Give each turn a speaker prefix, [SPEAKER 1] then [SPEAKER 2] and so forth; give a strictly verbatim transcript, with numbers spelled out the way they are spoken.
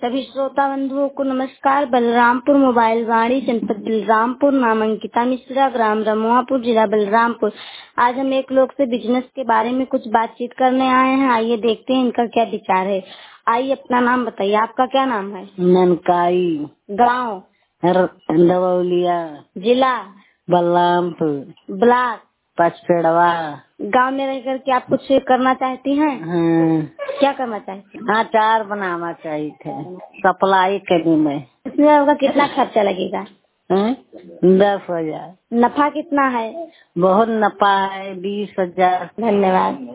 [SPEAKER 1] सभी श्रोता बंधुओं को नमस्कार। बलरामपुर मोबाइल वाणी, जनपद बलरामपुर, नाम अंकिता मिश्रा, ग्राम रमुआपुर, जिला बलरामपुर। आज हम एक लोग से बिजनेस के बारे में कुछ बातचीत करने आए हैं। आइए देखते हैं इनका क्या विचार है। आइए अपना नाम बताइए। आपका क्या नाम है?
[SPEAKER 2] ननकाई,
[SPEAKER 1] गांव
[SPEAKER 2] दवौलिया,
[SPEAKER 1] जिला
[SPEAKER 2] बलरामपुर,
[SPEAKER 1] ब्लॉक
[SPEAKER 2] पचपेड़वा।
[SPEAKER 1] गांव में रह करके आप कुछ करना चाहती हैं?
[SPEAKER 2] हाँ,
[SPEAKER 1] क्या करना चाहती हैं?
[SPEAKER 2] अचार बनाना चाहिए थे, सप्लाई करने में।
[SPEAKER 1] इसमें आपका कितना खर्चा लगेगा?
[SPEAKER 2] हैं? दस हजार।
[SPEAKER 1] नफा कितना है?
[SPEAKER 2] बहुत नफा है, बीस हजार।
[SPEAKER 1] धन्यवाद।